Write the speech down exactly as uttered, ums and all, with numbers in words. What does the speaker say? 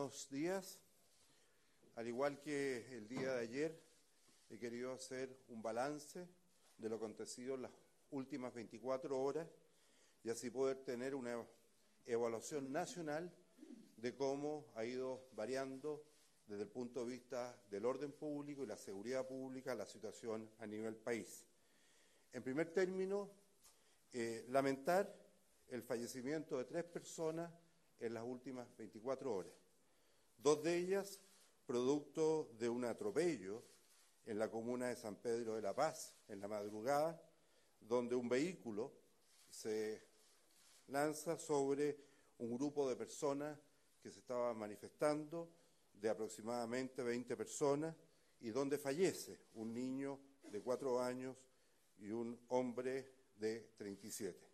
buenos días. Al igual que el día de ayer, he querido hacer un balance de lo acontecido en las últimas veinticuatro horas y así poder tener una evaluación nacional de cómo ha ido variando desde el punto de vista del orden público y la seguridad pública la situación a nivel país. En primer término, eh, lamentar el fallecimiento de tres personas en las últimas veinticuatro horas. Dos de ellas producto de un atropello en la comuna de San Pedro de la Paz, en la madrugada, donde un vehículo se lanza sobre un grupo de personas que se estaban manifestando, de aproximadamente veinte personas, y donde fallece un niño de cuatro años y un hombre de treinta y siete.